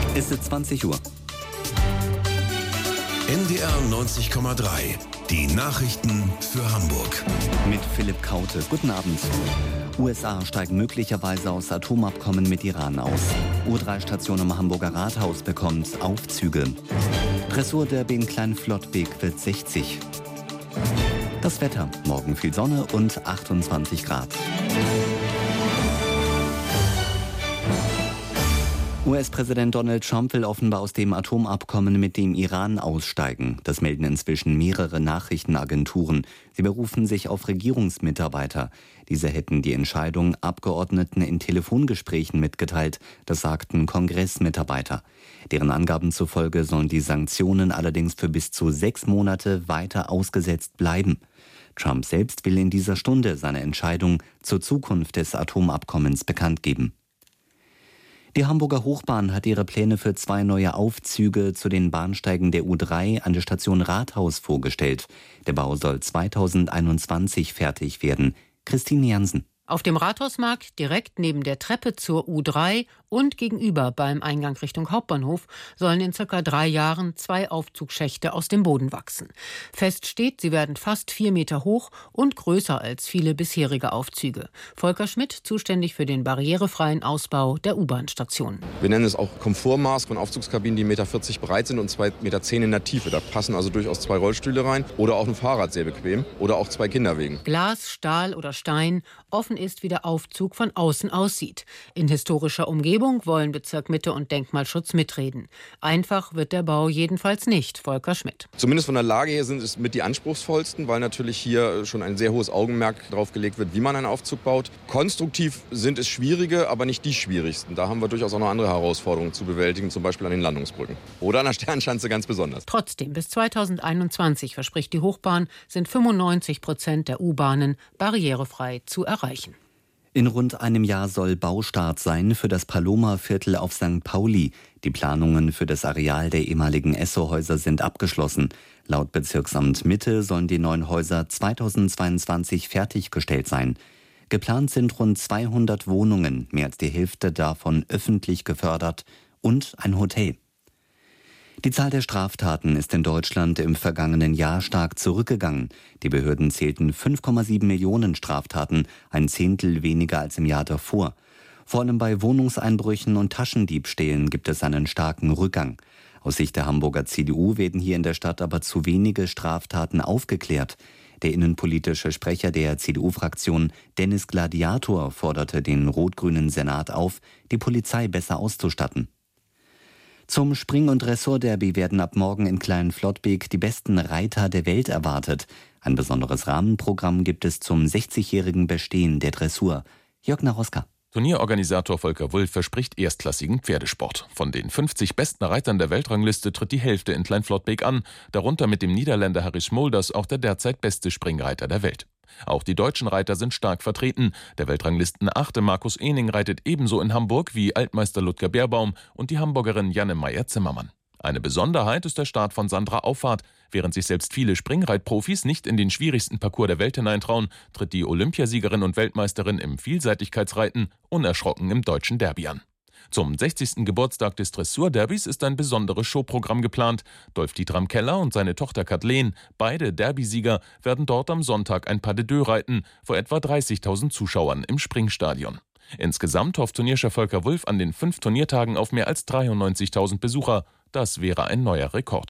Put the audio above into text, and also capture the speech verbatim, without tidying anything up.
Es ist zwanzig Uhr. N D R neunzig Komma drei. Die Nachrichten für Hamburg. Mit Philipp Kaute. Guten Abend. U S A steigen möglicherweise aus Atomabkommen mit Iran aus. U drei Station am Hamburger Rathaus bekommt Aufzüge. Dressurderby in Kleinflottbek wird sechzig. Das Wetter. Morgen viel Sonne und achtundzwanzig Grad. U S-Präsident Donald Trump will offenbar aus dem Atomabkommen mit dem Iran aussteigen. Das melden inzwischen mehrere Nachrichtenagenturen. Sie berufen sich auf Regierungsmitarbeiter. Diese hätten die Entscheidung Abgeordneten in Telefongesprächen mitgeteilt. Das sagten Kongressmitarbeiter. Deren Angaben zufolge sollen die Sanktionen allerdings für bis zu sechs Monate weiter ausgesetzt bleiben. Trump selbst will in dieser Stunde seine Entscheidung zur Zukunft des Atomabkommens bekannt geben. Die Hamburger Hochbahn hat ihre Pläne für zwei neue Aufzüge zu den Bahnsteigen der U drei an der Station Rathaus vorgestellt. Der Bau soll zweitausendeinundzwanzig fertig werden. Christine Jansen. Auf dem Rathausmarkt, direkt neben der Treppe zur U drei und gegenüber beim Eingang Richtung Hauptbahnhof, sollen in circa drei Jahren zwei Aufzugschächte aus dem Boden wachsen. Fest steht, sie werden fast vier Meter hoch und größer als viele bisherige Aufzüge. Volker Schmidt, zuständig für den barrierefreien Ausbau der U-Bahn-Stationen. Wir nennen es auch Komfortmaß von Aufzugskabinen, die eins Komma vierzig Meter breit sind und zwei Komma zehn Meter in der Tiefe. Da passen also durchaus zwei Rollstühle rein oder auch ein Fahrrad sehr bequem oder auch zwei Kinderwegen. Glas, Stahl oder Stein, offen ist, wie der Aufzug von außen aussieht. In historischer Umgebung wollen Bezirk Mitte und Denkmalschutz mitreden. Einfach wird der Bau jedenfalls nicht, Volker Schmidt. Zumindest von der Lage her sind es mit die anspruchsvollsten, weil natürlich hier schon ein sehr hohes Augenmerk darauf gelegt wird, wie man einen Aufzug baut. Konstruktiv sind es schwierige, aber nicht die schwierigsten. Da haben wir durchaus auch noch andere Herausforderungen zu bewältigen, zum Beispiel an den Landungsbrücken. Oder an der Sternschanze ganz besonders. Trotzdem, bis zweitausendeinundzwanzig, verspricht die Hochbahn, sind fünfundneunzig Prozent der U-Bahnen barrierefrei zu erreichen. In rund einem Jahr soll Baustart sein für das Paloma-Viertel auf Sankt Pauli. Die Planungen für das Areal der ehemaligen Esso-Häuser sind abgeschlossen. Laut Bezirksamt Mitte sollen die neuen Häuser zweitausendzweiundzwanzig fertiggestellt sein. Geplant sind rund zweihundert Wohnungen, mehr als die Hälfte davon öffentlich gefördert, und ein Hotel. Die Zahl der Straftaten ist in Deutschland im vergangenen Jahr stark zurückgegangen. Die Behörden zählten fünf Komma sieben Millionen Straftaten, ein Zehntel weniger als im Jahr davor. Vor allem bei Wohnungseinbrüchen und Taschendiebstählen gibt es einen starken Rückgang. Aus Sicht der Hamburger C D U werden hier in der Stadt aber zu wenige Straftaten aufgeklärt. Der innenpolitische Sprecher der C D U-Fraktion, Dennis Gladiator, forderte den rot-grünen Senat auf, die Polizei besser auszustatten. Zum Spring- und Dressurderby werden ab morgen in Kleinflottbek die besten Reiter der Welt erwartet. Ein besonderes Rahmenprogramm gibt es zum sechzigjährigen Bestehen der Dressur. Jörg Naroska. Turnierorganisator Volker Wulff verspricht erstklassigen Pferdesport. Von den fünfzig besten Reitern der Weltrangliste tritt die Hälfte in Kleinflottbek an, darunter mit dem Niederländer Harry Smulders auch der derzeit beste Springreiter der Welt. Auch die deutschen Reiter sind stark vertreten. Der Weltranglisten-Achte Markus Ehning reitet ebenso in Hamburg wie Altmeister Ludger Beerbaum und die Hamburgerin Janne Meyer-Zimmermann. Eine Besonderheit ist der Start von Sandra Auffahrt. Während sich selbst viele Springreitprofis nicht in den schwierigsten Parcours der Welt hineintrauen, tritt die Olympiasiegerin und Weltmeisterin im Vielseitigkeitsreiten unerschrocken im deutschen Derby an. Zum sechzigsten Geburtstag des Dressurderbys ist ein besonderes Showprogramm geplant. Dolf Dietram Keller und seine Tochter Kathleen, beide Derbysieger, werden dort am Sonntag ein Pas de Deux reiten, vor etwa dreißigtausend Zuschauern im Springstadion. Insgesamt hofft Turnierchef Volker Wulff an den fünf Turniertagen auf mehr als dreiundneunzigtausend Besucher. Das wäre ein neuer Rekord.